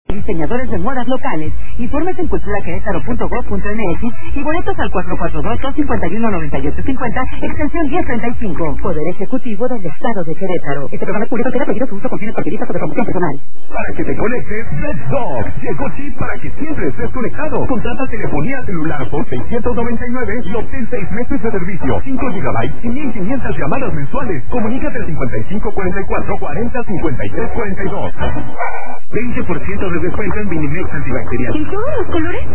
Diseñadores de modas locales. Informes en culturaquerétaro.gov.mx y boletos al 442-251-9850, extensión 1035. Poder Ejecutivo del Estado de Querétaro. Este programa público queda prohibido su uso con fines partidistas o de promoción personal. Para que te conectes, Let's Talk. Llegó chip para que siempre estés conectado. Contrata telefonía celular por 699 y obtén 6 meses de servicio, 5 GB y 1500 llamadas mensuales. Comunícate al 5544 40 53 42. 20% de descuento en Minimex antibacterial. ¿En todos los colores?